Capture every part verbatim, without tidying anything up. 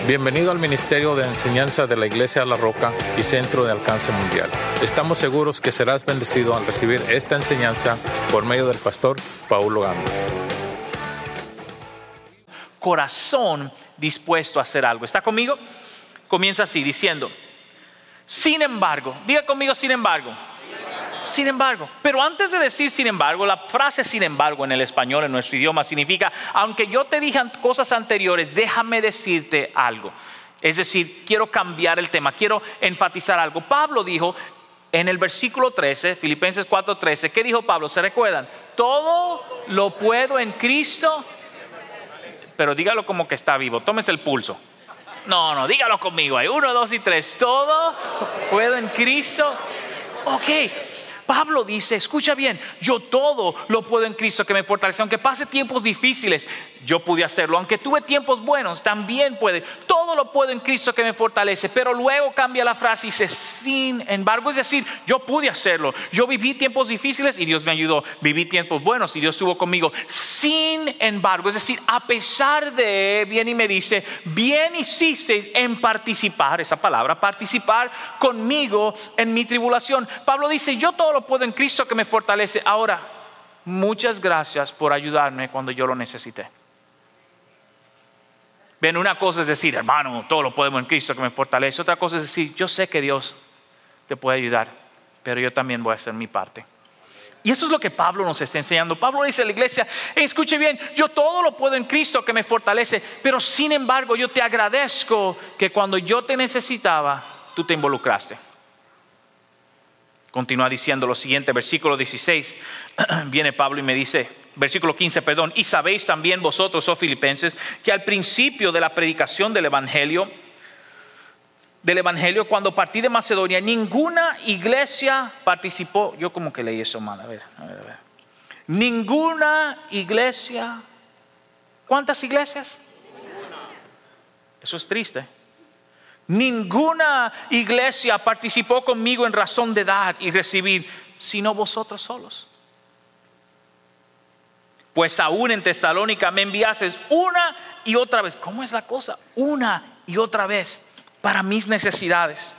Bienvenido al Ministerio de Enseñanza de la Iglesia La Roca y Centro de Alcance Mundial. Estamos seguros que serás bendecido al recibir esta enseñanza por medio del pastor Paulo Gamba. Corazón dispuesto a hacer algo. ¿Está conmigo? Comienza así diciendo: sin embargo, diga conmigo, sin embargo. Sin embargo, pero antes de decir sin embargo, la frase sin embargo en el español, en nuestro idioma, significa: aunque yo te dije cosas anteriores, déjame decirte algo. Es decir, quiero cambiar el tema, quiero enfatizar algo. Pablo dijo en el versículo trece, Filipenses cuatro trece, ¿qué dijo Pablo? ¿Se recuerdan? Todo lo puedo en Cristo. Pero dígalo como que está vivo, tómese el pulso. No, no, dígalo conmigo ahí. Uno, dos y tres. Todo puedo en Cristo. Ok. Pablo dice, escucha bien, yo todo lo puedo en Cristo que me fortalece. Aunque pase tiempos difíciles, yo pude hacerlo. Aunque tuve tiempos buenos, también puede. Todo lo puedo en Cristo que me fortalece. Pero luego cambia la frase y dice, sin embargo, es decir, yo pude hacerlo. Yo viví tiempos difíciles y Dios me ayudó. Viví tiempos buenos y Dios estuvo conmigo. Sin embargo, es decir, a pesar de, viene y me dice, bien hicisteis en participar, esa palabra, participar conmigo en mi tribulación. Pablo dice, yo todo lo puedo en Cristo que me fortalece. Ahora, muchas gracias por ayudarme cuando yo lo necesité. Ven, una cosa es decir, hermano, todo lo podemos en Cristo que me fortalece. Otra cosa es decir, yo sé que Dios te puede ayudar, pero yo también voy a hacer mi parte. Y eso es lo que Pablo nos está enseñando. Pablo dice a la iglesia, escuche bien, yo todo lo puedo en Cristo que me fortalece, pero sin embargo yo te agradezco que cuando yo te necesitaba, tú te involucraste. Continúa diciendo lo siguiente, versículo dieciséis, viene Pablo y me dice, versículo quince, perdón, y sabéis también vosotros, oh filipenses, que al principio de la predicación del evangelio, del evangelio, cuando partí de Macedonia, ninguna iglesia participó. Yo como que leí eso mal, a ver, a ver, a ver. Ninguna iglesia, ¿cuántas iglesias? Ninguna. Eso es triste. Ninguna iglesia participó conmigo en razón de dar y recibir, sino vosotros solos. Pues aún en Tesalónica me enviasteis una y otra vez. ¿Cómo es la cosa? Una y otra vez para mis necesidades.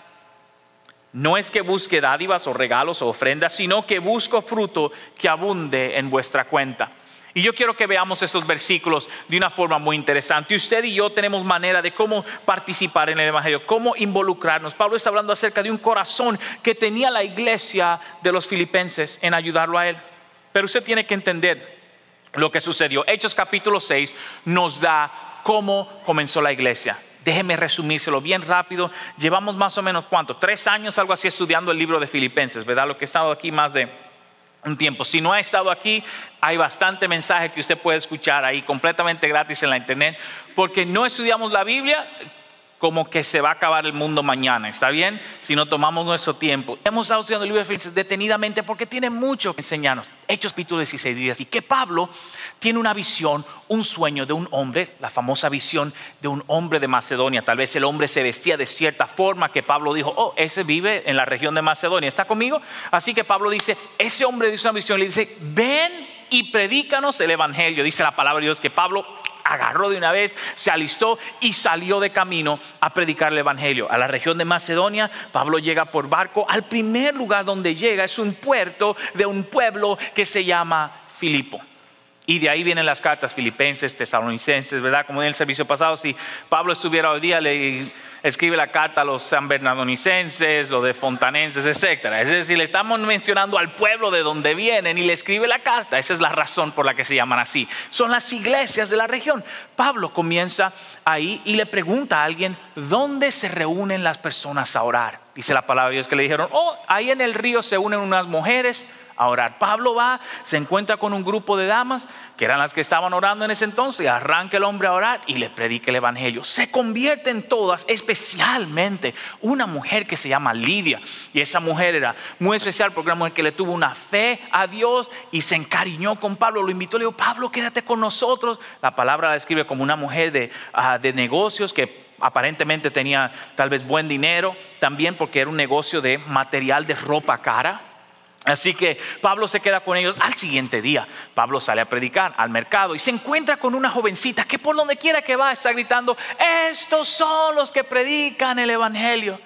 No es que busque dádivas o regalos o ofrendas, sino que busco fruto que abunde en vuestra cuenta. Y yo quiero que veamos esos versículos de una forma muy interesante. Usted y yo tenemos manera de cómo participar en el evangelio, cómo involucrarnos. Pablo está hablando acerca de un corazón que tenía la iglesia de los filipenses en ayudarlo a él. Pero usted tiene que entender lo que sucedió. Hechos capítulo seis nos da cómo comenzó la iglesia. Déjeme resumírselo bien rápido. Llevamos más o menos, ¿cuánto? Tres años, algo así, estudiando el libro de Filipenses, ¿verdad? Lo que he estado aquí más de un tiempo. Si no ha estado aquí, hay bastante mensaje que usted puede escuchar ahí completamente gratis en la internet, porque no estudiamos la Biblia como que se va a acabar el mundo mañana, ¿está bien? Si no tomamos nuestro tiempo. Hemos estado estudiando el libro de Filipenses detenidamente porque tiene mucho que enseñarnos. Hechos capítulo dieciséis días y que Pablo tiene una visión, un sueño de un hombre, la famosa visión de un hombre de Macedonia. Tal vez el hombre se vestía de cierta forma que Pablo dijo, oh, ese vive en la región de Macedonia, ¿está conmigo? Así que Pablo dice, ese hombre dice una visión, le dice, ven y predícanos el evangelio. Dice la palabra de Dios que Pablo agarró de una vez, se alistó y salió de camino a predicar el evangelio a la región de Macedonia. Pablo llega por barco. Al primer lugar donde llega es un puerto de un pueblo que se llama Filipo. Y de ahí vienen las cartas filipenses, tesalonicenses, ¿verdad? Como en el servicio pasado, si Pablo estuviera hoy día, le escribe la carta a los san bernardonicenses, los de fontanenses, etcétera. Es decir, le estamos mencionando al pueblo de donde vienen y le escribe la carta. Esa es la razón por la que se llaman así. Son las iglesias de la región. Pablo comienza ahí y le pregunta a alguien, ¿dónde se reúnen las personas a orar? Dice la palabra de Dios que le dijeron, oh, ahí en el río se unen unas mujeres a orar. Pablo va, se encuentra con un grupo de damas que eran las que estaban orando en ese entonces, arranca el hombre a orar y le predica el evangelio. Se convierten todas, especialmente una mujer que se llama Lidia, y esa mujer era muy especial porque era una mujer que le tuvo una fe a Dios y se encariñó con Pablo, lo invitó, le dijo, Pablo, quédate con nosotros. La palabra la describe como una mujer de, uh, de negocios que aparentemente tenía tal vez buen dinero, también porque era un negocio de material de ropa cara. Así que Pablo se queda con ellos. Al siguiente día Pablo sale a predicar al mercado y se encuentra con una jovencita que por donde quiera que va está gritando: estos son los que predican el evangelio.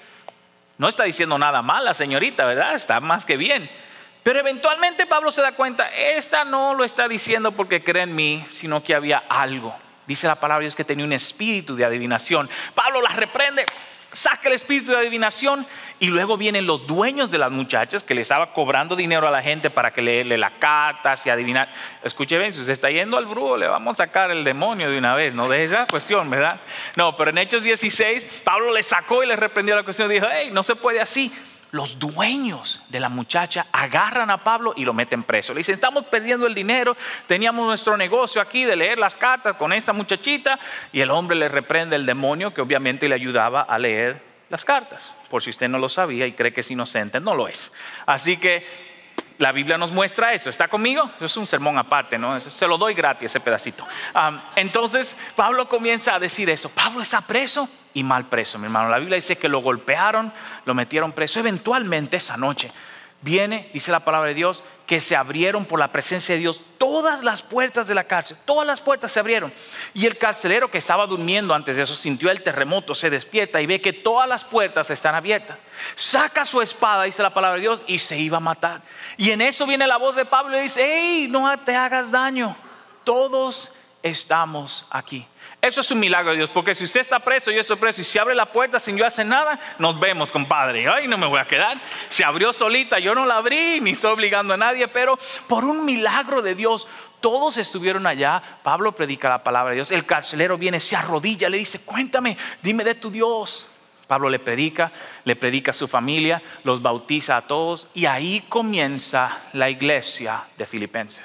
No está diciendo nada mal la señorita, ¿verdad? Está más que bien. Pero eventualmente Pablo se da cuenta: esta no lo está diciendo porque cree en mí, sino que había algo. Dice la palabra de Dios que tenía un espíritu de adivinación. Pablo la reprende, saca el espíritu de adivinación, y luego vienen los dueños de las muchachas que le estaba cobrando dinero a la gente para que leerle las cartas y adivinar. Escuche bien, si usted está yendo al brujo, le vamos a sacar el demonio de una vez, no de esa cuestión, ¿verdad? No, pero en Hechos dieciséis Pablo le sacó y le reprendió la cuestión y dijo: hey, no se puede así. Los dueños de la muchacha agarran a Pablo y lo meten preso. Le dicen: estamos perdiendo el dinero, teníamos nuestro negocio aquí de leer las cartas con esta muchachita. Y el hombre le reprende el demonio que obviamente le ayudaba a leer las cartas. Por si usted no lo sabía y cree que es inocente, no lo es. Así que la Biblia nos muestra eso. ¿Está conmigo? Eso es un sermón aparte, ¿no? Se lo doy gratis ese pedacito. um, Entonces Pablo comienza a decir eso. Pablo está preso y mal preso, mi hermano. La Biblia dice que lo golpearon, lo metieron preso. Eventualmente esa noche viene, dice la palabra de Dios, que se abrieron por la presencia de Dios todas las puertas de la cárcel. Todas las puertas se abrieron. Y el carcelero que estaba durmiendo antes de eso sintió el terremoto, se despierta y ve que todas las puertas están abiertas. Saca su espada, dice la palabra de Dios, y se iba a matar. Y en eso viene la voz de Pablo y dice: hey, no te hagas daño, todos estamos aquí. Eso es un milagro de Dios, porque si usted está preso, yo estoy preso, y si abre la puerta sin yo hacer nada, nos vemos, compadre. Ay, no me voy a quedar. Se abrió solita, yo no la abrí, ni estoy obligando a nadie, pero por un milagro de Dios todos estuvieron allá. Pablo predica la palabra de Dios. El carcelero viene, se arrodilla, le dice: cuéntame, dime de tu Dios. Pablo le predica, le predica a su familia, los bautiza a todos, y ahí comienza la iglesia de Filipenses.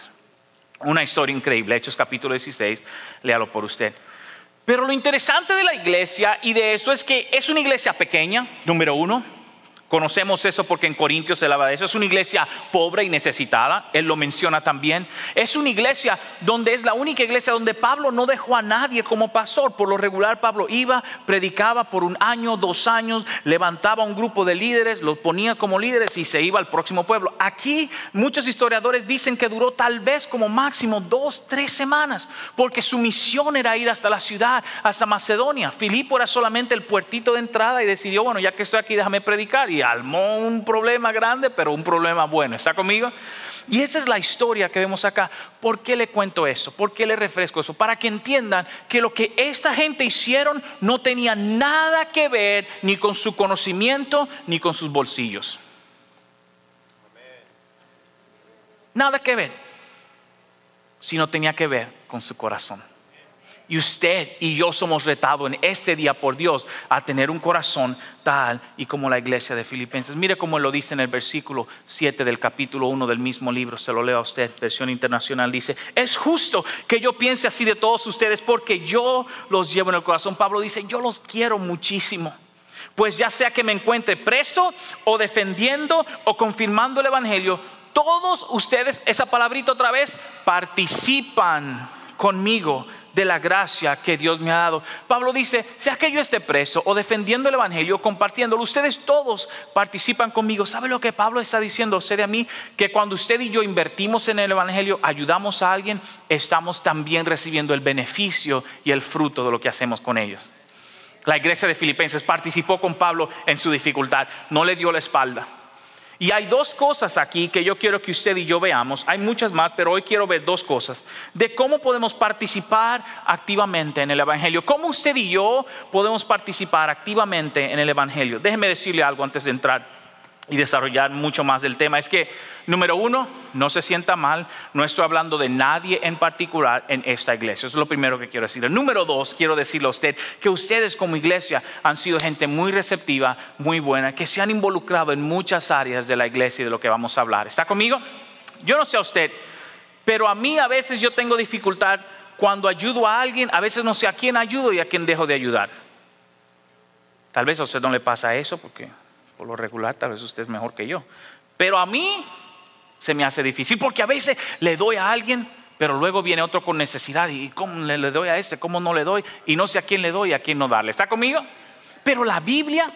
Una historia increíble. Hechos capítulo dieciséis, léalo por usted. Pero lo interesante de la iglesia y de eso es que es una iglesia pequeña, número uno. Conocemos eso porque en Corintios se habla de eso. Es una iglesia pobre y necesitada. Él lo menciona también. Es una iglesia donde es la única iglesia donde Pablo no dejó a nadie como pastor. Por lo regular Pablo iba, predicaba por un año, dos años, levantaba un grupo de líderes, los ponía como líderes y se iba al próximo pueblo. Aquí muchos historiadores dicen que duró tal vez como máximo dos, tres semanas, porque su misión era ir hasta la ciudad, hasta Macedonia. Filipo era solamente el puertito de entrada y decidió: bueno, ya que estoy aquí, déjame predicar. Y armó un problema grande, pero un problema bueno. ¿Está conmigo? Y esa es la historia que vemos acá. ¿Por qué le cuento eso? ¿Por qué le refresco eso? Para que entiendan que lo que esta gente hicieron no tenía nada que ver ni con su conocimiento ni con sus bolsillos. Nada que ver, sino tenía que ver con su corazón. Y usted y yo somos retados en este día por Dios a tener un corazón tal y como la iglesia de Filipenses. Mire cómo lo dice en el versículo siete del capítulo uno del mismo libro. Se lo leo a usted, versión internacional. Dice: es justo que yo piense así de todos ustedes, porque yo los llevo en el corazón. Pablo dice: yo los quiero muchísimo. Pues ya sea que me encuentre preso o defendiendo o confirmando el evangelio, todos ustedes, esa palabrita otra vez, participan conmigo de la gracia que Dios me ha dado. Pablo dice: sea que yo esté preso o defendiendo el evangelio, compartiéndolo, ustedes todos participan conmigo. ¿Sabe lo que Pablo está diciendo a usted y a mí? Que cuando usted y yo invertimos en el evangelio, ayudamos a alguien, estamos también recibiendo el beneficio y el fruto de lo que hacemos con ellos. La iglesia de Filipenses participó con Pablo en su dificultad, no le dio la espalda. Y hay dos cosas aquí que yo quiero que usted y yo veamos. Hay muchas más, pero hoy quiero ver dos cosas de cómo podemos participar activamente en el evangelio. Cómo usted y yo podemos participar activamente en el evangelio. Déjeme decirle algo antes de entrar y desarrollar mucho más del tema. Es que, número uno, no se sienta mal, no estoy hablando de nadie en particular en esta iglesia. Eso es lo primero que quiero decirle. Número dos, quiero decirle a usted que ustedes como iglesia han sido gente muy receptiva, muy buena, que se han involucrado en muchas áreas de la iglesia y de lo que vamos a hablar. ¿Está conmigo? Yo no sé a usted, pero a mí a veces yo tengo dificultad cuando ayudo a alguien. A veces no sé a quién ayudo y a quién dejo de ayudar. Tal vez a usted no le pasa eso, porque por lo regular tal vez usted es mejor que yo, pero a mí se me hace difícil, porque a veces le doy a alguien, pero luego viene otro con necesidad, y cómo le, le doy a este, cómo no le doy, y no sé a quién le doy y a quién no darle. ¿Está conmigo? Pero la Biblia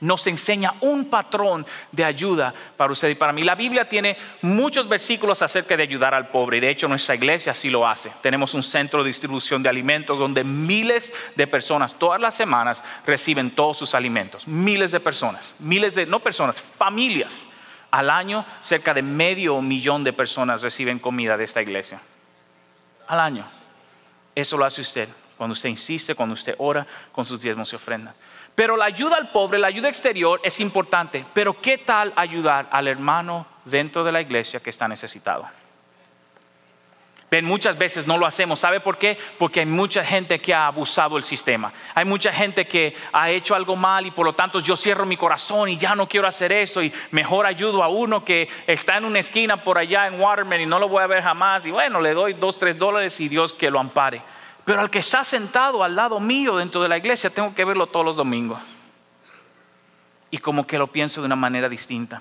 nos enseña un patrón de ayuda para usted y para mí. La Biblia tiene muchos versículos acerca de ayudar al pobre, y de hecho nuestra iglesia así lo hace. Tenemos un centro de distribución de alimentos donde miles de personas todas las semanas reciben todos sus alimentos. Miles de personas, miles de, no personas, familias. Al año cerca de medio millón de personas reciben comida de esta iglesia. Al año. Eso lo hace usted cuando usted insiste, cuando usted ora con sus diezmos y ofrendas. Pero la ayuda al pobre, la ayuda exterior es importante. Pero ¿qué tal ayudar al hermano dentro de la iglesia que está necesitado? Ven, muchas veces no lo hacemos. ¿Sabe por qué? Porque hay mucha gente que ha abusado del sistema. Hay mucha gente que ha hecho algo mal y por lo tanto yo cierro mi corazón y ya no quiero hacer eso, y mejor ayudo a uno que está en una esquina por allá en Waterman y no lo voy a ver jamás, y bueno, le doy dos, tres dólares y Dios que lo ampare. Pero al que está sentado al lado mío dentro de la iglesia tengo que verlo todos los domingos. Y como que lo pienso de una manera distinta.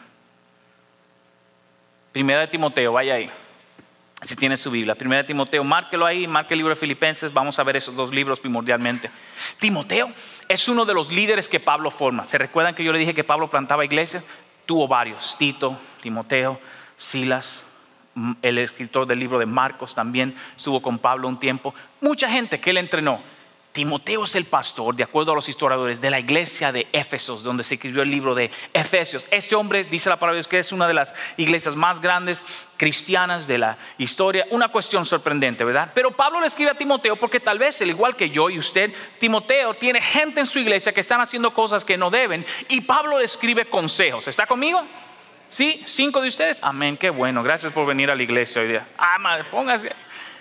Primera de Timoteo, vaya ahí. Si tiene su Biblia. Primera de Timoteo, márquelo ahí, marque el libro de Filipenses. Vamos a ver esos dos libros primordialmente. Timoteo es uno de los líderes que Pablo forma. ¿Se recuerdan que yo le dije que Pablo plantaba iglesias? Tuvo varios. Tito, Timoteo, Silas. El escritor del libro de Marcos también estuvo con Pablo un tiempo. Mucha gente que él entrenó. Timoteo es el pastor, de acuerdo a los historiadores, de la iglesia de Éfesos, donde se escribió el libro de Efesios. Este hombre, dice la palabra de Dios, que es una de las iglesias más grandes cristianas de la historia. Una cuestión sorprendente, ¿verdad? Pero Pablo le escribe a Timoteo porque tal vez, al igual que yo y usted, Timoteo tiene gente en su iglesia que están haciendo cosas que no deben, y Pablo le escribe consejos. ¿Está conmigo? ¿Sí? ¿Cinco de ustedes? Amén, qué bueno. Gracias por venir a la iglesia hoy día. Ah, madre, póngase.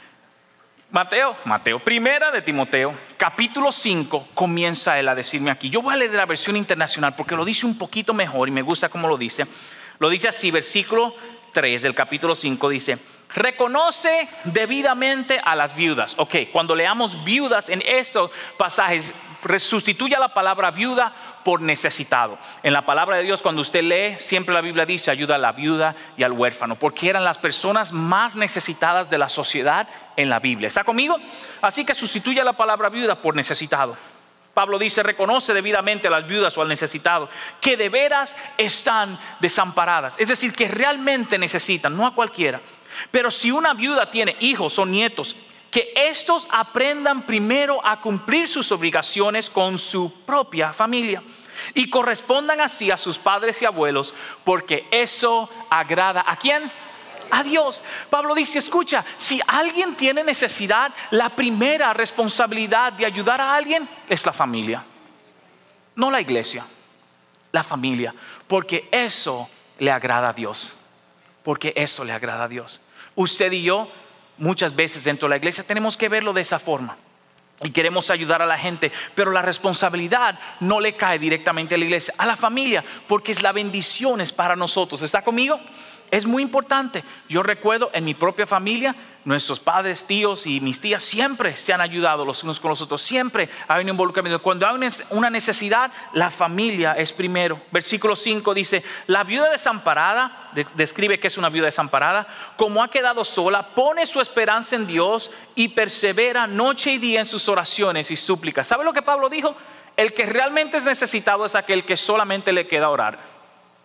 Mateo, Mateo, primera de Timoteo, capítulo cinco, comienza él a decirme aquí. Yo voy a leer de la versión internacional porque lo dice un poquito mejor y me gusta cómo lo dice. Lo dice así, versículo tres del capítulo cinco dice: reconoce debidamente a las viudas. Ok, cuando leamos viudas en estos pasajes, sustituye a la palabra viuda por necesitado. En la palabra de Dios, cuando usted lee, siempre la Biblia dice ayuda a la viuda y al huérfano, porque eran las personas más necesitadas de la sociedad en la Biblia. ¿Está conmigo? Así que sustituye a la palabra viuda por necesitado. Pablo dice: reconoce debidamente a las viudas o al necesitado, que de veras están desamparadas. Es decir, que realmente necesitan, no a cualquiera. Pero si una viuda tiene hijos o nietos, que estos aprendan primero a cumplir sus obligaciones con su propia familia y correspondan así a sus padres y abuelos, porque eso agrada ¿a quién? A Dios. Pablo dice: escucha, si alguien tiene necesidad, la primera responsabilidad de ayudar a alguien es la familia, no la iglesia, la familia, porque eso le agrada a Dios, porque eso le agrada a Dios. Usted y yo muchas veces dentro de la iglesia tenemos que verlo de esa forma y queremos ayudar a la gente, pero la responsabilidad no le cae directamente a la iglesia, a la familia, porque es la bendición es para nosotros. ¿Está conmigo? Es muy importante. Yo recuerdo en mi propia familia, nuestros padres, tíos y mis tías siempre se han ayudado los unos con los otros. Siempre hay un involucramiento. Cuando hay una necesidad, la familia es primero. Versículo cinco dice: la viuda desamparada, describe que es una viuda desamparada, como ha quedado sola, pone su esperanza en Dios y persevera noche y día en sus oraciones y súplicas. ¿Sabe lo que Pablo dijo? El que realmente es necesitado es aquel que solamente le queda orar.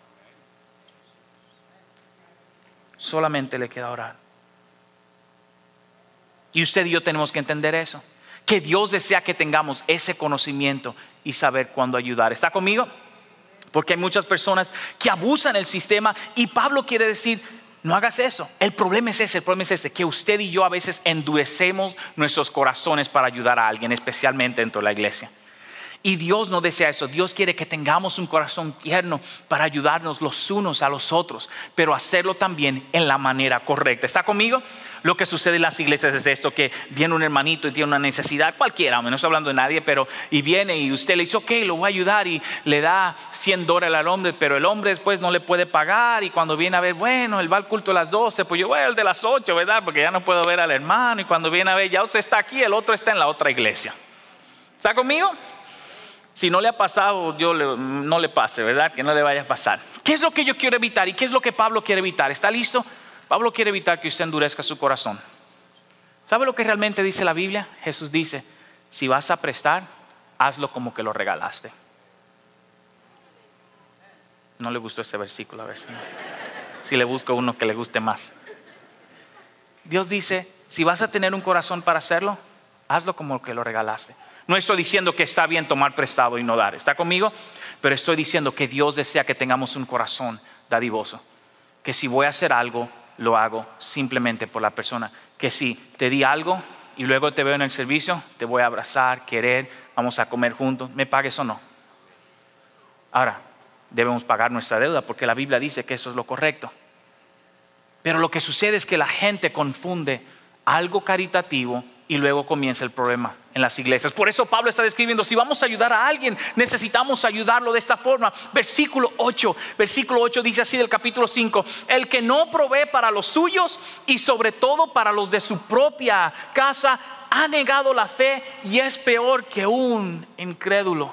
Solamente le queda orar. Y usted y yo tenemos que entender eso, que Dios desea que tengamos ese conocimiento y saber cuándo ayudar. ¿Está conmigo? Porque hay muchas personas que abusan el sistema, y Pablo quiere decir: no hagas eso. El problema es ese, el problema es ese, que usted y yo a veces endurecemos nuestros corazones para ayudar a alguien, especialmente dentro de la iglesia. Y Dios no desea eso. Dios quiere que tengamos un corazón tierno para ayudarnos los unos a los otros, pero hacerlo también en la manera correcta. ¿Está conmigo? Lo que sucede en las iglesias es esto: que viene un hermanito y tiene una necesidad cualquiera, no estoy hablando de nadie, pero y viene y usted le dice: ok, lo voy a ayudar, y le da cien dólares al hombre, pero el hombre después no le puede pagar, y cuando viene a ver, bueno, él va al culto a las doce, pues yo voy al de las ocho, ¿verdad? Porque ya no puedo ver al hermano, y cuando viene a ver, ya usted está aquí, el otro está en la otra iglesia. ¿Está conmigo? Si no le ha pasado, yo le, no le pase, ¿verdad? Que no le vaya a pasar. ¿Qué es lo que yo quiero evitar? ¿Y qué es lo que Pablo quiere evitar? ¿Está listo? Pablo quiere evitar que usted endurezca su corazón. ¿Sabe lo que realmente dice la Biblia? Jesús dice: si vas a prestar, hazlo como que lo regalaste. No le gustó ese versículo, a ver si, si le busco uno que le guste más. Dios dice, si vas a tener un corazón para hacerlo, hazlo como que lo regalaste. No estoy diciendo que está bien tomar prestado y no dar, ¿está conmigo? Pero estoy diciendo que Dios desea que tengamos un corazón dadivoso. Que si voy a hacer algo, lo hago simplemente por la persona. Que si te di algo y luego te veo en el servicio, te voy a abrazar, querer, vamos a comer juntos, me pagues o no. Ahora, debemos pagar nuestra deuda porque la Biblia dice que eso es lo correcto. Pero lo que sucede es que la gente confunde algo caritativo y luego comienza el problema en las iglesias. Por eso Pablo está describiendo, si vamos a ayudar a alguien, necesitamos ayudarlo de esta forma. Versículo ocho, versículo ocho dice así del capítulo cinco: el que no provee para los suyos y sobre todo para los de su propia casa, ha negado la fe y es peor que un incrédulo.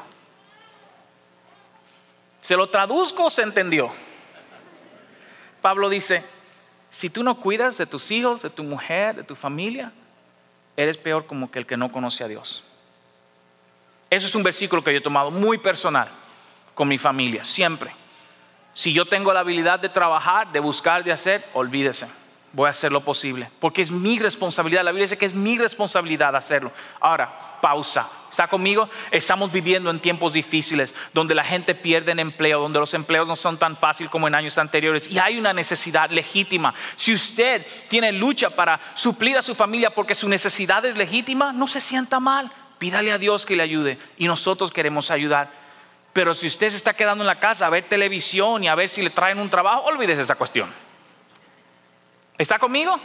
¿Se lo traduzco o se entendió? Pablo dice, si tú no cuidas de tus hijos, de tu mujer, de tu familia, eres peor como que el que no conoce a Dios. Ese es un versículo que yo he tomado muy personal con mi familia, siempre. Si yo tengo la habilidad de trabajar, de buscar, de hacer, olvídese, voy a hacer lo posible, porque es mi responsabilidad. La Biblia dice que es mi responsabilidad hacerlo. Ahora, pausa. ¿Está conmigo? Estamos viviendo en tiempos difíciles donde la gente pierde en empleo, donde los empleos no son tan fáciles como en años anteriores y hay una necesidad legítima. Si usted tiene lucha para suplir a su familia porque su necesidad es legítima, no se sienta mal, pídale a Dios que le ayude y nosotros queremos ayudar. Pero si usted se está quedando en la casa a ver televisión y a ver si le traen un trabajo, olvídese esa cuestión. ¿Está conmigo?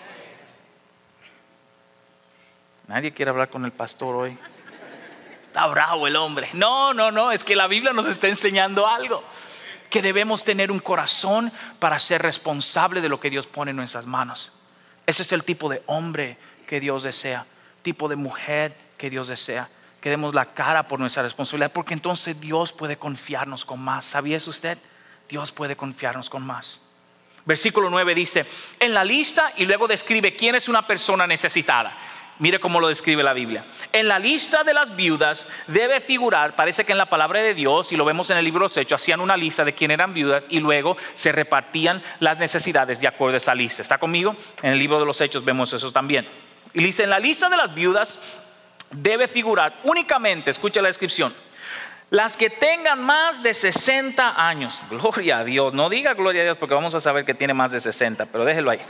Nadie quiere hablar con el pastor hoy. Está bravo el hombre. No, no, no, es que la Biblia nos está enseñando algo. Que debemos tener un corazón para ser responsable de lo que Dios pone en nuestras manos. Ese es el tipo de hombre que Dios desea, tipo de mujer que Dios desea. Que demos la cara por nuestra responsabilidad, porque entonces Dios puede confiarnos con más. ¿Sabía eso usted? Dios puede confiarnos con más. Versículo nueve dice, en la lista, y luego describe quién es una persona necesitada. Mire cómo lo describe la Biblia. En la lista de las viudas debe figurar, parece que en la palabra de Dios, y lo vemos en el libro de los Hechos, hacían una lista de quién eran viudas y luego se repartían las necesidades de acuerdo a esa lista. ¿Está conmigo? En el libro de los Hechos vemos eso también. Y dice, en la lista de las viudas debe figurar únicamente, escucha la descripción, las que tengan más de sesenta años. Gloria a Dios. No diga gloria a Dios porque vamos a saber que tiene más de sesenta, pero déjelo ahí.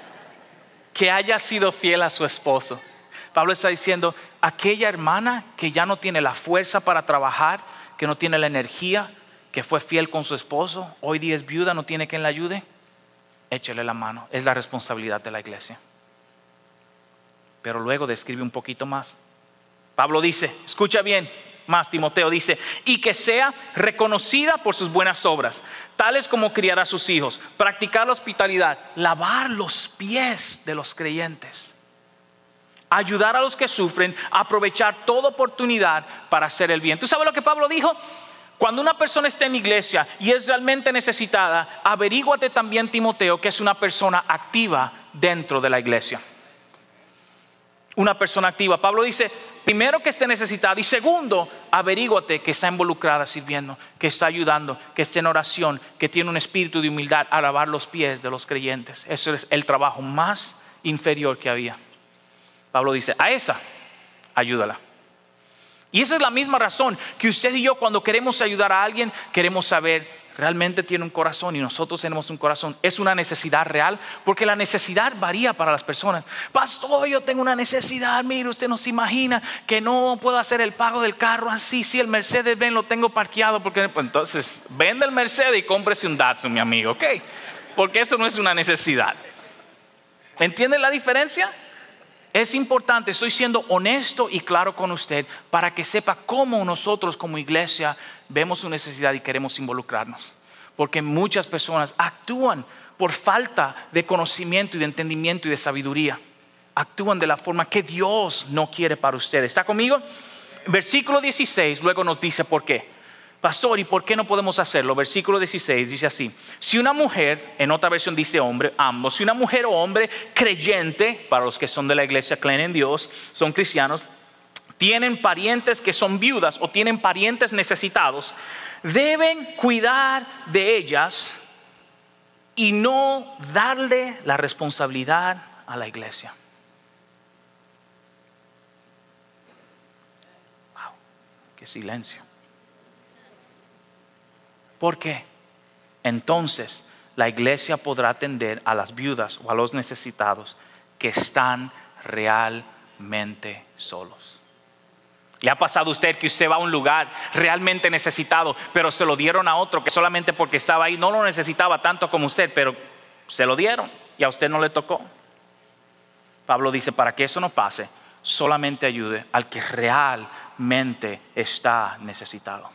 Que haya sido fiel a su esposo. Pablo está diciendo, aquella hermana que ya no tiene la fuerza para trabajar, que no tiene la energía, que fue fiel con su esposo, hoy día es viuda, no tiene quien la ayude, échele la mano. Es la responsabilidad de la iglesia. Pero luego describe un poquito más. Pablo dice, escucha bien más, Timoteo dice, y que sea reconocida por sus buenas obras, tales como criar a sus hijos, practicar la hospitalidad, lavar los pies de los creyentes, ayudar a los que sufren, aprovechar toda oportunidad para hacer el bien. ¿Tú sabes lo que Pablo dijo? Cuando una persona está en iglesia y es realmente necesitada, averíguate también, Timoteo, que es una persona activa dentro de la iglesia. Una persona activa. Pablo dice, primero que esté necesitada y segundo, averíguate que está involucrada sirviendo, que está ayudando, que está en oración, que tiene un espíritu de humildad a lavar los pies de los creyentes. Ese es el trabajo más inferior que había. Pablo dice, a esa, ayúdala. Y esa es la misma razón que usted y yo cuando queremos ayudar a alguien, queremos saber, realmente tiene un corazón y nosotros tenemos un corazón. Es una necesidad real, porque la necesidad varía para las personas. Pastor, yo tengo una necesidad, mire, usted no se imagina que no puedo hacer el pago del carro así, si el Mercedes-Benz lo tengo parqueado, porque pues, entonces vende el Mercedes y cómprese un Datsun, mi amigo, ¿ok? Porque eso no es una necesidad. ¿Entienden la diferencia? Es importante, estoy siendo honesto y claro con usted para que sepa cómo nosotros como iglesia vemos su necesidad y queremos involucrarnos. Porque muchas personas actúan por falta de conocimiento y de entendimiento y de sabiduría. Actúan de la forma que Dios no quiere para ustedes. ¿Está conmigo? Versículo dieciséis luego nos dice por qué. Pastor, ¿y por qué no podemos hacerlo? Versículo dieciséis dice así: si una mujer, en otra versión dice hombre, ambos, si una mujer o hombre creyente, para los que son de la iglesia, creen en Dios, son cristianos, tienen parientes que son viudas o tienen parientes necesitados, deben cuidar de ellas y no darle la responsabilidad a la iglesia. Wow, qué silencio. ¿Por qué? Entonces la iglesia podrá atender a las viudas o a los necesitados que están realmente solos. ¿Le ha pasado a usted que usted va a un lugar realmente necesitado, pero se lo dieron a otro que solamente porque estaba ahí no lo necesitaba tanto como usted, pero se lo dieron y a usted no le tocó? Pablo dice, para que eso no pase, solamente ayude al que realmente está necesitado.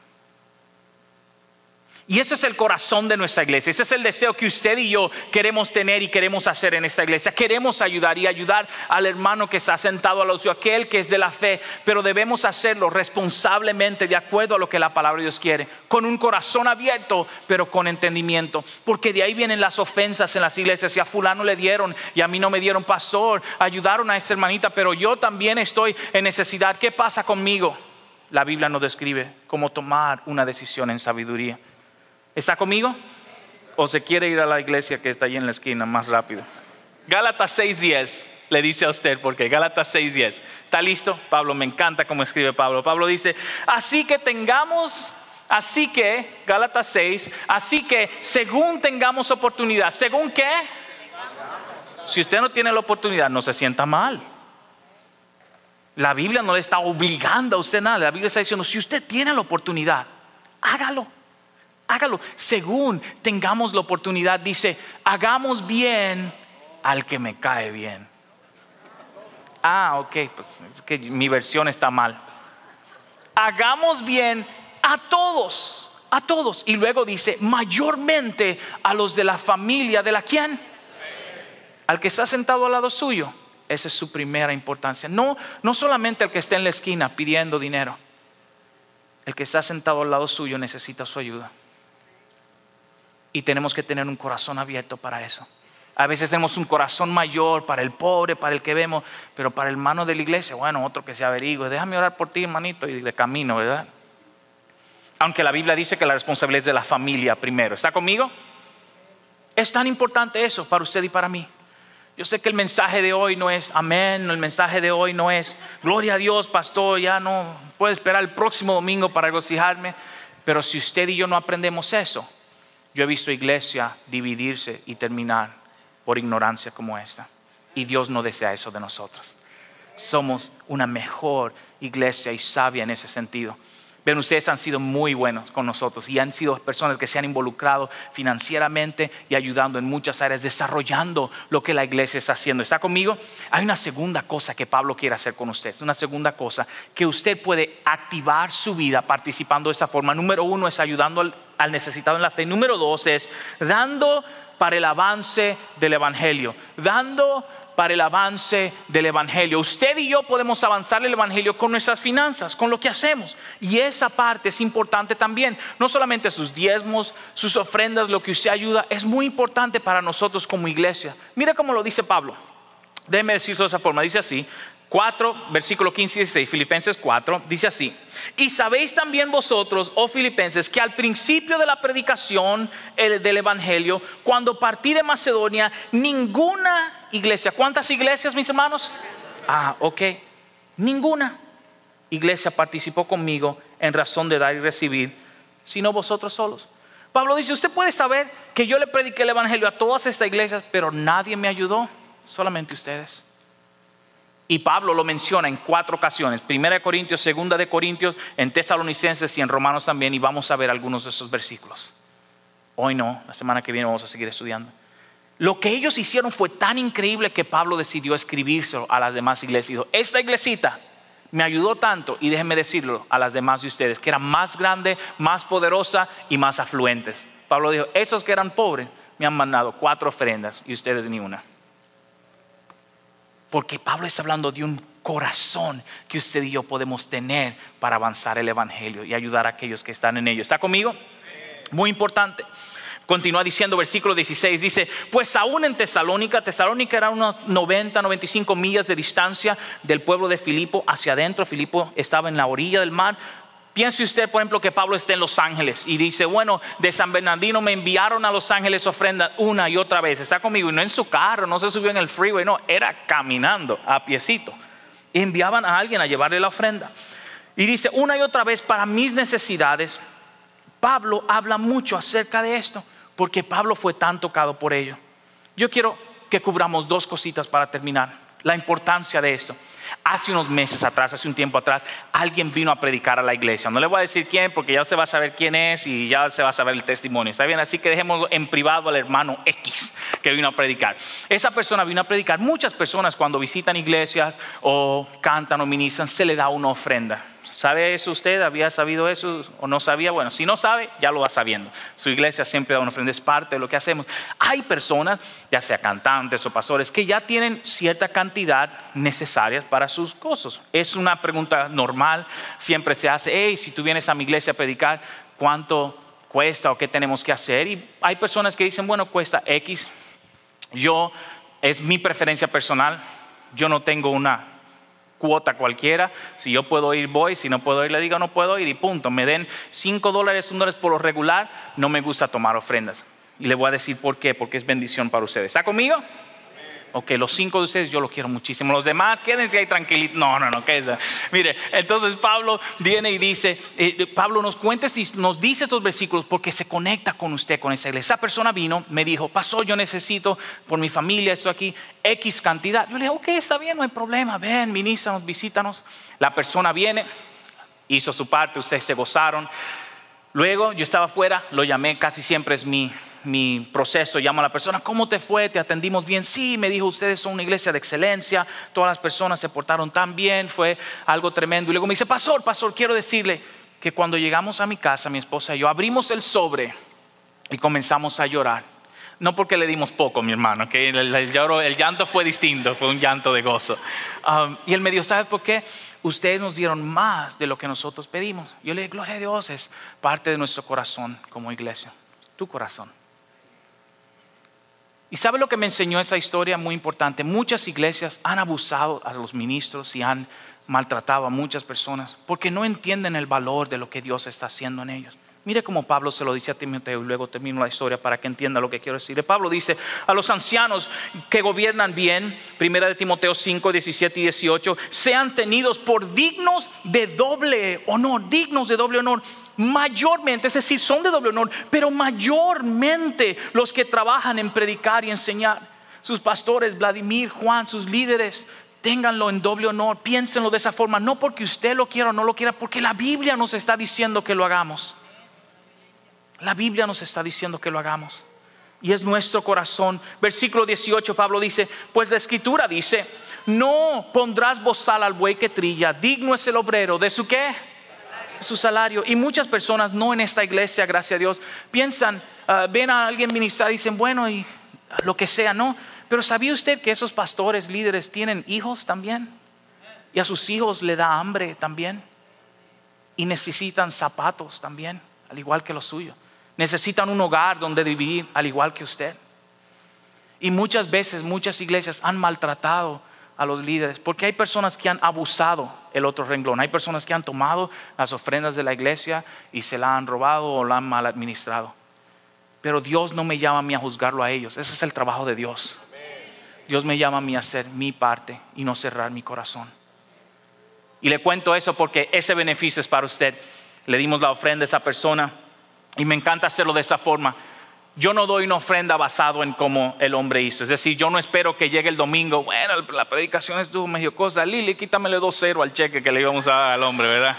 Y ese es el corazón de nuestra iglesia. Ese es el deseo que usted y yo queremos tener y queremos hacer en esta iglesia. Queremos ayudar y ayudar al hermano que está sentado al lado, aquel que es de la fe. Pero debemos hacerlo responsablemente, de acuerdo a lo que la palabra de Dios quiere, con un corazón abierto, pero con entendimiento. Porque de ahí vienen las ofensas en las iglesias. Si a fulano le dieron y a mí no me dieron, pastor, ayudaron a esa hermanita, pero yo también estoy en necesidad. ¿Qué pasa conmigo? La Biblia nos describe cómo tomar una decisión en sabiduría. ¿Está conmigo? ¿O se quiere ir a la iglesia que está ahí en la esquina más rápido? Gálatas seis diez le dice a usted, porque Gálatas seis diez. ¿Está listo? Pablo, me encanta cómo escribe Pablo. Pablo dice, así que tengamos, así que, Gálatas seis, así que según tengamos oportunidad. ¿Según qué? Si usted no tiene la oportunidad, no se sienta mal. La Biblia no le está obligando a usted nada. La Biblia está diciendo, si usted tiene la oportunidad, hágalo. Hágalo, según tengamos la oportunidad. Dice, hagamos bien al que me cae bien. Ah, ok, pues es que mi versión está mal. Hagamos bien a todos, a todos. Y luego dice, mayormente a los de la familia. ¿De la quién? Al que está sentado al lado suyo. Esa es su primera importancia. No, no solamente el que está en la esquina pidiendo dinero. El que está sentado al lado suyo necesita su ayuda. Y tenemos que tener un corazón abierto para eso. A veces tenemos un corazón mayor para el pobre, para el que vemos, pero para el hermano de la iglesia, bueno, otro que se averigüe, déjame orar por ti, hermanito, y de camino, ¿verdad? Aunque la Biblia dice que la responsabilidad es de la familia primero. ¿Está conmigo? Es tan importante eso para usted y para mí. Yo sé que el mensaje de hoy no es amén, el mensaje de hoy no es gloria a Dios, pastor, ya no puedo esperar el próximo domingo para regocijarme. Pero si usted y yo no aprendemos eso, yo he visto iglesia dividirse y terminar por ignorancia como esta. Y Dios no desea eso de nosotros. Somos una mejor iglesia y sabia en ese sentido. Ven, ustedes han sido muy buenos con nosotros y han sido personas que se han involucrado financieramente y ayudando en muchas áreas, desarrollando lo que la iglesia está haciendo. ¿Está conmigo? Hay una segunda cosa que Pablo quiere hacer con ustedes. Una segunda cosa que usted puede activar su vida participando de esta forma. Número uno es ayudando al, al necesitado en la fe. Número dos es dando para el avance del evangelio. Dando para el avance del evangelio. Usted y yo podemos avanzar el evangelio con nuestras finanzas, con lo que hacemos. Y esa parte es importante también. No solamente sus diezmos, sus ofrendas, lo que usted ayuda, es muy importante para nosotros como iglesia. Mira cómo lo dice Pablo. Déjeme decirlo de esa forma. Dice así, cuatro, versículo quince y dieciséis, Filipenses cuatro, dice así. Y sabéis también vosotros, oh Filipenses, que al principio de la predicación del evangelio, cuando partí de Macedonia, ninguna iglesia, ¿cuántas iglesias, mis hermanos? Ah, ok, ninguna iglesia participó conmigo en razón de dar y recibir, sino vosotros solos. Pablo dice, usted puede saber que yo le prediqué el evangelio a todas estas iglesias, pero nadie me ayudó, solamente ustedes. Y Pablo lo menciona en cuatro ocasiones: Primera de Corintios, Segunda de Corintios, en Tesalonicenses y en Romanos también. Y vamos a ver algunos de esos versículos. Hoy no, la semana que viene vamos a seguir estudiando. Lo que ellos hicieron fue tan increíble que Pablo decidió escribírselo a las demás iglesias. Dijo, esta iglesita me ayudó tanto, y déjenme decirlo a las demás de ustedes, que era más grande, más poderosa y más afluentes. Pablo dijo, esos que eran pobres me han mandado cuatro ofrendas y ustedes ni una. Porque Pablo está hablando de un corazón que usted y yo podemos tener para avanzar el evangelio y ayudar a aquellos que están en ello. ¿Está conmigo? Muy importante. Continúa diciendo versículo dieciséis, dice, pues aún en Tesalónica, Tesalónica era unos noventa, noventa y cinco millas de distancia del pueblo de Filipo hacia adentro. Filipo estaba en la orilla del mar. Piense usted, por ejemplo, que Pablo está en Los Ángeles y dice, bueno, de San Bernardino me enviaron a Los Ángeles ofrendas una y otra vez. Está conmigo, y no en su carro, no se subió en el freeway, no, era caminando a piecito. Y enviaban a alguien a llevarle la ofrenda. Y dice, una y otra vez para mis necesidades. Pablo habla mucho acerca de esto, porque Pablo fue tan tocado por ello. Yo quiero que cubramos dos cositas para terminar. La importancia de esto. Hace unos meses atrás, hace un tiempo atrás, alguien vino a predicar a la iglesia. No le voy a decir quién, porque ya se va a saber quién es y ya se va a saber el testimonio. ¿Está bien? Así que dejemos en privado al hermano X que vino a predicar. Esa persona vino a predicar. Muchas personas cuando visitan iglesias o cantan o ministran, se le da una ofrenda. ¿Sabe eso usted? ¿Había sabido eso o no sabía? Bueno, si no sabe, ya lo va sabiendo. Su iglesia siempre da una ofrenda, es parte de lo que hacemos. Hay personas, ya sea cantantes o pastores, que ya tienen cierta cantidad necesaria para sus cosas. Es una pregunta normal, siempre se hace, hey, si tú vienes a mi iglesia a predicar, ¿cuánto cuesta o qué tenemos que hacer? Y hay personas que dicen, bueno, cuesta X. Yo, es mi preferencia personal, yo no tengo una cuota cualquiera. Si yo puedo ir, voy. Si no puedo ir, le digo no puedo ir y punto. Me den cinco dólares, un dólar por lo regular. No me gusta tomar ofrendas. Y le voy a decir por qué. Porque es bendición para ustedes. ¿Está conmigo? Ok, los cinco de ustedes yo los quiero muchísimo. Los demás, quédense ahí tranquilitos. No, no, no, quédense. Mire, entonces Pablo viene y dice, eh, Pablo nos cuenta y nos dice esos versículos porque se conecta con usted, con esa iglesia. Esa persona vino, me dijo, pastor, yo necesito por mi familia esto aquí, X cantidad. Yo le dije, ok, está bien, no hay problema. Ven, ministranos, visítanos. La persona viene, hizo su parte, ustedes se gozaron. Luego yo estaba afuera, lo llamé, casi siempre es mi... mi proceso, llamo a la persona, ¿cómo te fue? ¿Te atendimos bien? Sí, me dijo, ustedes son una iglesia de excelencia, todas las personas se portaron tan bien, fue algo tremendo. Y luego me dice, pastor, pastor, quiero decirle que cuando llegamos a mi casa, mi esposa y yo abrimos el sobre y comenzamos a llorar. No porque le dimos poco, mi hermano, que el, el, el, el llanto fue distinto, fue un llanto de gozo. Um, y él me dijo, ¿sabes por qué? Ustedes nos dieron más de lo que nosotros pedimos. Yo le dije, gloria a Dios, es parte de nuestro corazón como iglesia, tu corazón. ¿Y sabe lo que me enseñó esa historia? Muy importante. Muchas iglesias han abusado a los ministros y han maltratado a muchas personas porque no entienden el valor de lo que Dios está haciendo en ellos. Mire cómo Pablo se lo dice a Timoteo y luego termino la historia para que entienda lo que quiero decir. Pablo dice a los ancianos que gobiernan bien, primera de Timoteo cinco, diecisiete y dieciocho, sean tenidos por dignos de doble honor, dignos de doble honor. Mayormente, es decir, son de doble honor, pero mayormente los que trabajan en predicar y enseñar. Sus pastores, Vladimir, Juan, sus líderes, ténganlo en doble honor, piénsenlo de esa forma, no porque usted lo quiera o no lo quiera, porque la Biblia nos está diciendo que lo hagamos. La Biblia nos está diciendo que lo hagamos. Y es nuestro corazón. Versículo dieciocho, Pablo dice, pues la escritura dice, no pondrás bozal al buey que trilla, digno es el obrero de su ¿qué? Su salario. Y muchas personas, no en esta iglesia, gracias a Dios, piensan, uh, ven a alguien ministrar y dicen, bueno, y lo que sea, no. Pero ¿sabía usted que esos pastores, líderes, tienen hijos también? Y a sus hijos le da hambre también. Y necesitan zapatos también, al igual que los suyos. Necesitan un hogar donde vivir, al igual que usted. Y muchas veces, muchas iglesias han maltratado a los líderes porque hay personas que han abusado el otro renglón. Hay personas que han tomado las ofrendas de la iglesia y se la han robado o la han mal administrado. Pero Dios no me llama a mí a juzgarlo a ellos. Ese es el trabajo de Dios. Dios me llama a mí a hacer mi parte y no cerrar mi corazón. Y le cuento eso porque ese beneficio es para usted. Le dimos la ofrenda a esa persona y me encanta hacerlo de esa forma. Yo no doy una ofrenda basado en cómo el hombre hizo. Es decir, yo no espero que llegue el domingo. Bueno, la predicación estuvo medio cosa. Lili, quítamele dos cero al cheque que le íbamos a dar al hombre, ¿verdad?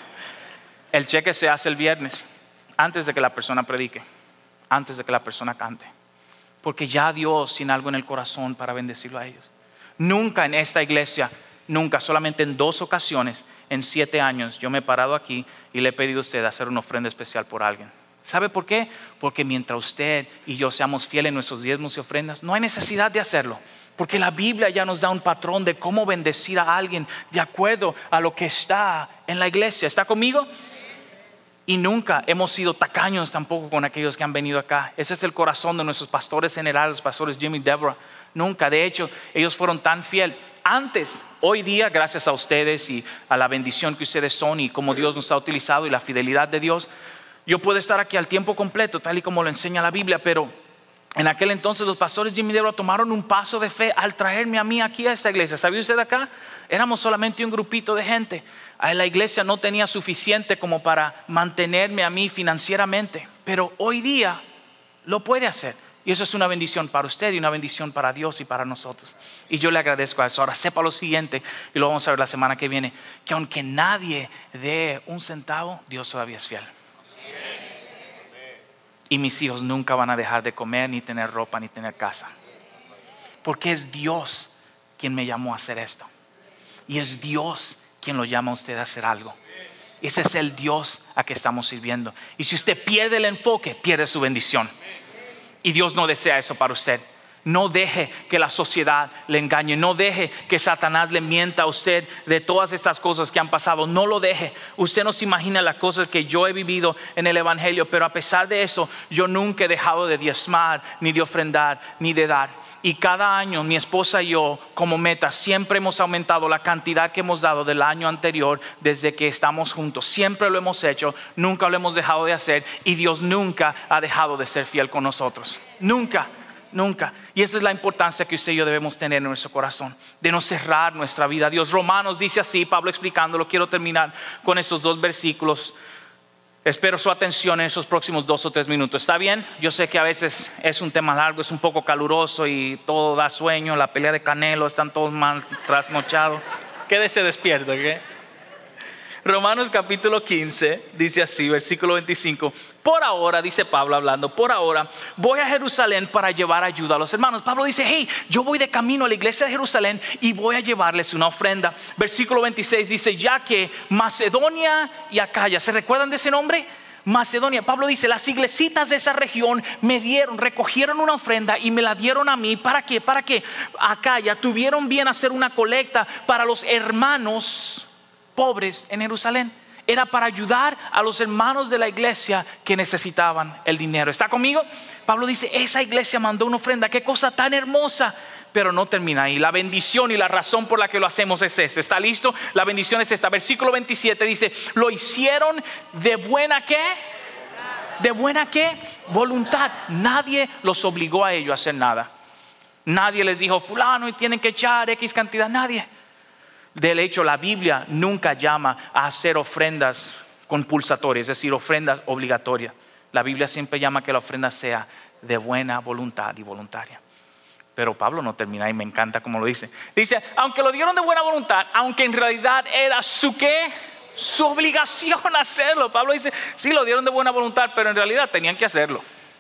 El cheque se hace el viernes, antes de que la persona predique, antes de que la persona cante. Porque ya Dios tiene algo en el corazón para bendecirlo a ellos. Nunca en esta iglesia, nunca, solamente en dos ocasiones, en siete años, yo me he parado aquí y le he pedido a usted hacer una ofrenda especial por alguien. ¿Sabe por qué? Porque mientras usted y yo seamos fieles en nuestros diezmos y ofrendas, no hay necesidad de hacerlo. Porque la Biblia ya nos da un patrón de cómo bendecir a alguien de acuerdo a lo que está en la iglesia. ¿Está conmigo? Y nunca hemos sido tacaños tampoco con aquellos que han venido acá. Ese es el corazón de nuestros pastores generales, los pastores Jimmy y Deborah. Nunca, de hecho, ellos fueron tan fieles. Antes, hoy día, gracias a ustedes y a la bendición que ustedes son y cómo Dios nos ha utilizado y la fidelidad de Dios, yo puedo estar aquí al tiempo completo, tal y como lo enseña la Biblia. Pero en aquel entonces los pastores Jimmy y Deborah tomaron un paso de fe al traerme a mí aquí a esta iglesia. ¿Sabía usted acá? Éramos solamente un grupito de gente. La iglesia no tenía suficiente como para mantenerme a mí financieramente, pero hoy día lo puede hacer. Y eso es una bendición para usted y una bendición para Dios y para nosotros. Y yo le agradezco a eso. Ahora sepa lo siguiente, y lo vamos a ver la semana que viene, que aunque nadie dé un centavo, Dios todavía es fiel. Y mis hijos nunca van a dejar de comer, ni tener ropa, ni tener casa. Porque es Dios quien me llamó a hacer esto. Y es Dios quien lo llama a usted a hacer algo. Ese es el Dios a que estamos sirviendo. Y si usted pierde el enfoque, pierde su bendición. Y Dios no desea eso para usted. No deje que la sociedad le engañe. No deje que Satanás le mienta a usted de todas estas cosas que han pasado. No lo deje. Usted no se imagina las cosas que yo he vivido en el evangelio. Pero a pesar de eso, yo nunca he dejado de diezmar, ni de ofrendar, ni de dar. Y cada año mi esposa y yo, como meta, siempre hemos aumentado la cantidad que hemos dado del año anterior desde que estamos juntos. Siempre lo hemos hecho, nunca lo hemos dejado de hacer. Y Dios nunca ha dejado de ser fiel con nosotros. Nunca, nunca. Y esa es la importancia que usted y yo debemos tener en nuestro corazón, de no cerrar nuestra vida a Dios. Romanos dice así, Pablo explicándolo. Quiero terminar con estos dos versículos. Espero su atención en esos próximos dos o tres minutos. ¿Está bien? Yo sé que a veces es un tema largo, es un poco caluroso y todo da sueño. La pelea de Canelo, están todos mal trasnochados. Quédese despierto, ¿ok? Romanos capítulo quince dice así, versículo veinticinco. Por ahora, dice Pablo hablando, por ahora voy a Jerusalén para llevar ayuda a los hermanos. Pablo dice, hey, yo voy de camino a la iglesia de Jerusalén y voy a llevarles una ofrenda. Versículo veintiséis dice, ya que Macedonia y Acaya, ¿se recuerdan de ese nombre? Macedonia. Pablo dice, las iglesitas de esa región me dieron, recogieron una ofrenda y me la dieron a mí. ¿Para qué? Para que Acaya tuvieron bien hacer una colecta para los hermanos pobres en Jerusalén. Era para ayudar a los hermanos de la iglesia que necesitaban el dinero. ¿Está conmigo? Pablo dice, esa iglesia mandó una ofrenda. Qué cosa tan hermosa. Pero no termina ahí. La bendición y la razón por la que lo hacemos es esta. ¿Está listo? La bendición es esta. Versículo veintisiete dice, lo hicieron de buena ¿qué? ¿De buena qué? Voluntad. Nadie los obligó a ello a hacer nada. Nadie les dijo, fulano, y tienen que echar X cantidad. Nadie. Del hecho, la Biblia nunca llama a hacer ofrendas compulsatorias, es decir, ofrendas obligatorias. La Biblia siempre llama que la ofrenda sea de buena voluntad y voluntaria. Pero Pablo no termina y me encanta como lo dice. Dice, aunque lo dieron de buena voluntad, aunque en realidad era su qué, su obligación hacerlo. Pablo dice, sí, lo dieron de buena voluntad, pero en realidad tenían que hacerlo.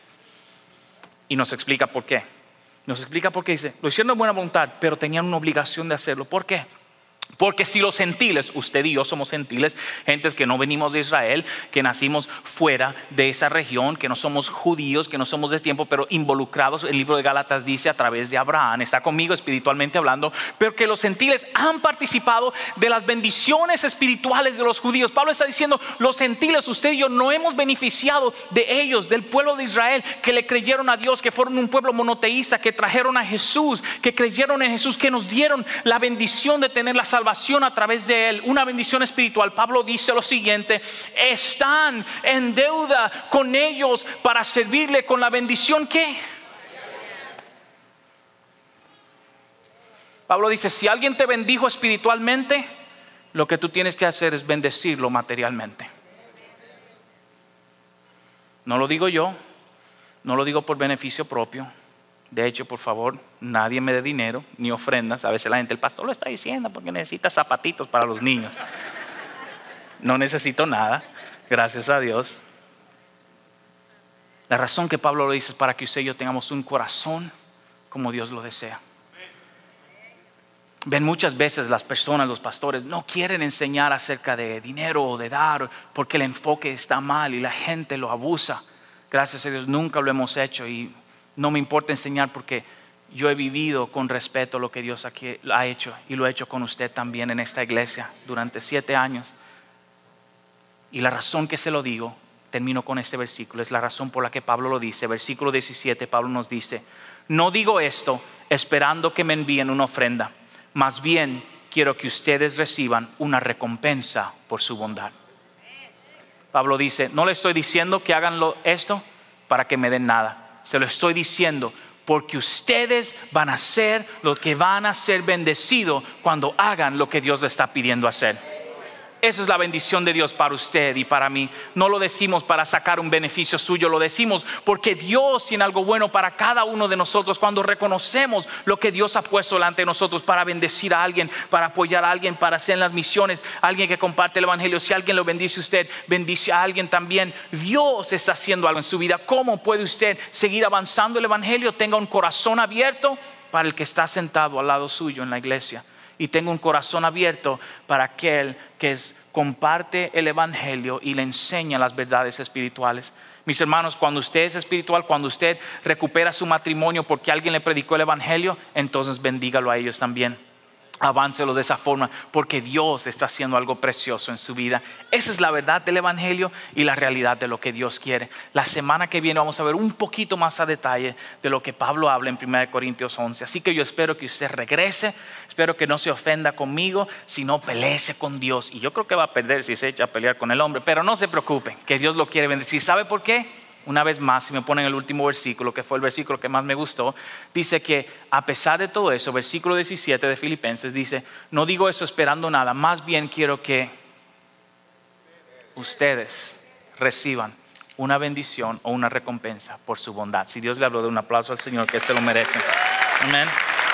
Y nos explica por qué. Nos explica por qué dice, lo hicieron de buena voluntad, pero tenían una obligación de hacerlo. ¿Por qué? Porque si los gentiles, usted y yo somos gentiles, gentes que no venimos de Israel, que nacimos fuera de esa región, que no somos judíos, que no somos de tiempo, pero involucrados, el libro de Gálatas dice a través de Abraham, está conmigo espiritualmente hablando, pero que los gentiles han participado de las bendiciones espirituales de los judíos. Pablo está diciendo, los gentiles, usted y yo no hemos beneficiado de ellos, del pueblo de Israel, que le creyeron a Dios, que fueron un pueblo monoteísta, que trajeron a Jesús, que creyeron en Jesús, que nos dieron la bendición de tener la salvación a través de él, una bendición espiritual. Pablo dice lo siguiente, están en deuda con ellos para servirle con la bendición que Pablo dice, si alguien te bendijo espiritualmente, lo que tú tienes que hacer es bendecirlo materialmente. No lo digo yo, no lo digo por beneficio propio. De hecho, por favor, nadie me dé dinero ni ofrendas. A veces la gente, el pastor lo está diciendo porque necesita zapatitos para los niños. No necesito nada, gracias a Dios. La razón que Pablo lo dice es para que usted y yo tengamos un corazón como Dios lo desea. Ven, muchas veces las personas, los pastores, no quieren enseñar acerca de dinero o de dar porque el enfoque está mal y la gente lo abusa. Gracias a Dios nunca lo hemos hecho y no me importa enseñar porque yo he vivido con respeto lo que Dios aquí ha hecho y lo he hecho con usted también en esta iglesia durante siete años. Y la razón que se lo digo, termino con este versículo, es la razón por la que Pablo lo dice. Versículo diecisiete, Pablo nos dice: no digo esto esperando que me envíen una ofrenda, más bien quiero que ustedes reciban una recompensa por su bondad. Pablo dice, no le estoy diciendo que hagan lo, esto para que me den nada. Se lo estoy diciendo porque ustedes van a hacer lo que van a ser bendecidos cuando hagan lo que Dios les está pidiendo hacer. Esa es la bendición de Dios para usted y para mí. No lo decimos para sacar un beneficio suyo, lo decimos porque Dios tiene algo bueno para cada uno de nosotros. Cuando reconocemos lo que Dios ha puesto delante de nosotros para bendecir a alguien, para apoyar a alguien, para hacer en las misiones, alguien que comparte el evangelio. Si alguien lo bendice a usted, bendice a alguien también. Dios está haciendo algo en su vida. ¿Cómo puede usted seguir avanzando el evangelio? Tenga un corazón abierto para el que está sentado al lado suyo en la iglesia. Y tengo un corazón abierto para aquel que es, comparte el evangelio y le enseña las verdades espirituales. Mis hermanos, cuando usted es espiritual, cuando usted recupera su matrimonio porque alguien le predicó el evangelio, entonces bendígalo a ellos también. Aváncelo de esa forma porque Dios está haciendo algo precioso en su vida. Esa es la verdad del evangelio y la realidad de lo que Dios quiere. La semana que viene vamos a ver un poquito más a detalle de lo que Pablo habla en primera de Corintios once. Así que yo espero que usted regrese. Espero que no se ofenda conmigo, sino peleese con Dios. Y yo creo que va a perder si se echa a pelear con el hombre, pero no se preocupen, que Dios lo quiere bendecir. ¿Sabe por qué? Una vez más, si me ponen el último versículo, que fue el versículo que más me gustó, dice que a pesar de todo eso, versículo diecisiete de Filipenses dice, no digo eso esperando nada, más bien quiero que ustedes reciban una bendición o una recompensa por su bondad. Si Dios le habló, de un aplauso al Señor, que se lo merece. Amén.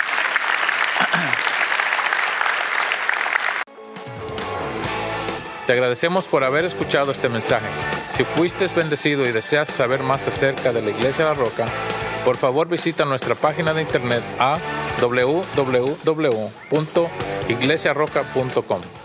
Te agradecemos por haber escuchado este mensaje. Si fuiste bendecido y deseas saber más acerca de la Iglesia La Roca, por favor visita nuestra página de internet a doble u doble u doble u punto iglesia roca punto com.